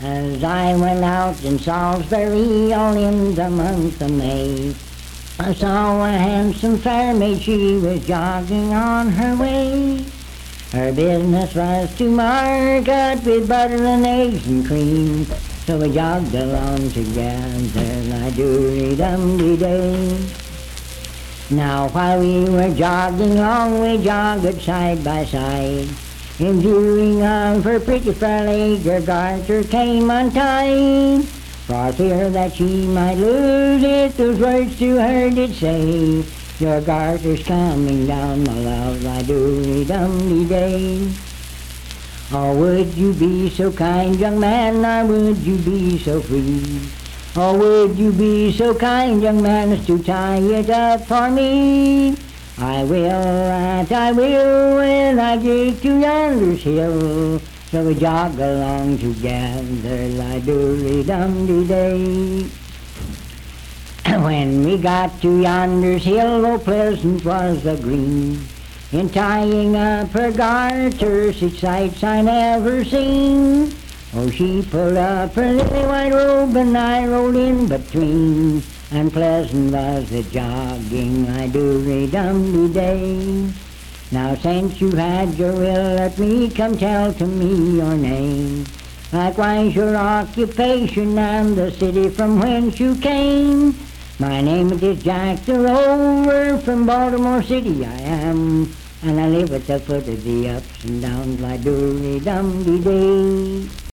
As I went out in Salisbury all in the month of May, I saw a handsome fair maid, she was jogging on her way. Her business was to market with butter and eggs and cream, so we jogged along together, la-doo-dee-dum-dee-day. Now while we were jogging along, we jogged side by side. In viewing of her pretty fair leg, her garter came untied. For fear that she might lose it, those words to her did say, your garter's coming down, my love, la-doo-dee-dum-dee-day. Oh, would you be so kind, young man, or would you be so free? Oh, would you be so kind, young man, as to tie it up for me? I will, that I will, when I get to yonder's hill. So we jog along together, la-doo-dee-dum-dee-day. When we got to yonder's hill, oh, pleasant was the green. In tying up her garter, such sights I never seen. Oh, she pulled up her lily white robe and I rolled in between. And pleasant was the jogging, la-doo-dee-dum-dee-day. Now since you've had your will, let me come tell to me your name. Likewise your occupation and the city from whence you came. My name is Jack the Rover, from Baltimore City I am. And I live at the foot of the ups and downs, la-doo-dee-dum-dee-day.